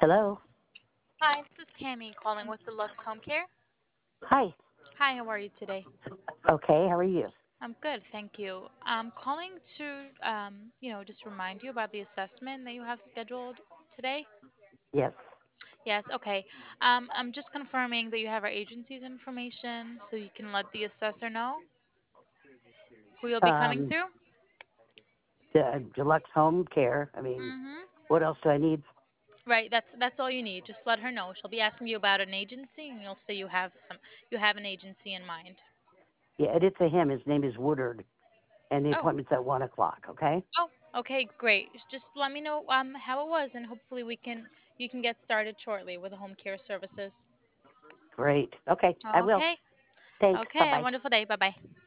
Hello. Hi, this is Tammy calling with Deluxe Home Care. Hi. Hi, how are you today? Okay, how are you? I'm good, thank you. I'm calling to, just remind you about the assessment that you have scheduled today. Yes. Yes, okay. I'm just confirming that you have our agency's information so you can let the assessor know who you'll be coming Um, through. the deluxe home care. I mean, Mm-hmm. what else do I need? Right, that's all you need. Just let her know. She'll be asking you about an agency, and you'll say you have an agency in mind. Yeah, it's a him. His name is Woodard, and the Oh, appointment's at 1 o'clock. Okay. Oh, okay, great. Just let me know how it was, and hopefully we can you can get started shortly with the home care services. Great. Okay, I will. Okay. Thanks. Bye Okay. Have a bye. wonderful day. Bye bye.